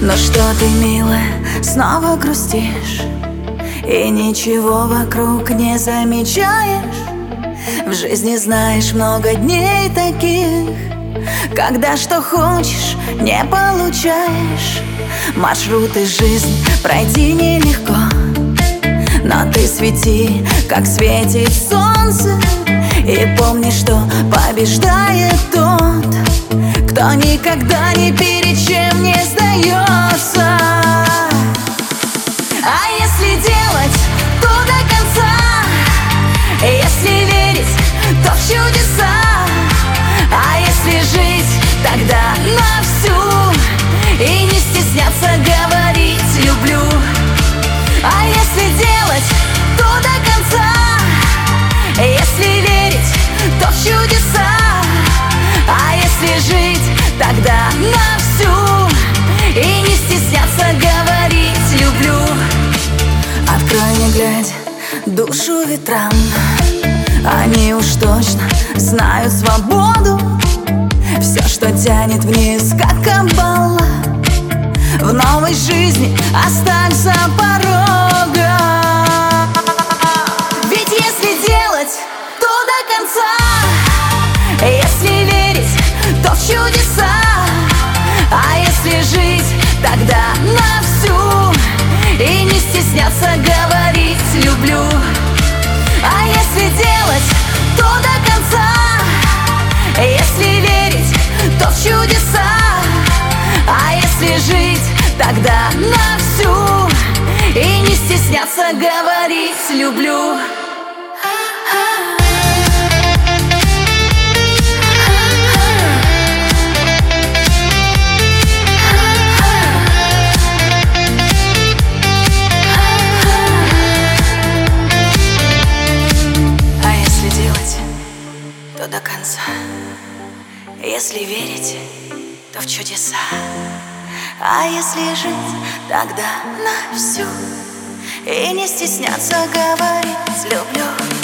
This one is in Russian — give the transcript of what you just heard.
Но что ты, милая, снова грустишь и ничего вокруг не замечаешь? В жизни знаешь много дней таких, когда что хочешь не получаешь. Маршруты жизни пройти нелегко, но ты свети, как светит солнце. И помни, что побеждает тот, кто никогда ни перед чем не сдается. А если делать, то до конца, если верить, то в чудеса. А если жить, тогда на всю и не стесняться говорить «люблю». А если делать, то до конца, если верить, то в чудеса. А если жить, тогда на всю и не стесняться говорить «люблю». Открой, не глядя, душу ветрам, они уж точно знают свободу. Все, что тянет вниз, как кабала, в новой жизни оставь за порога. Ведь если делать, то до конца, если верить, то в чудеса. А если жить, тогда на всю и не стесняться говорить «люблю». А если делать, то до конца, если верить, то в чудеса. А если жить, тогда на всю и не стесняться говорить «люблю». До конца. Если верить, то в чудеса. А если жить, тогда на всю и не стесняться говорить «люблю».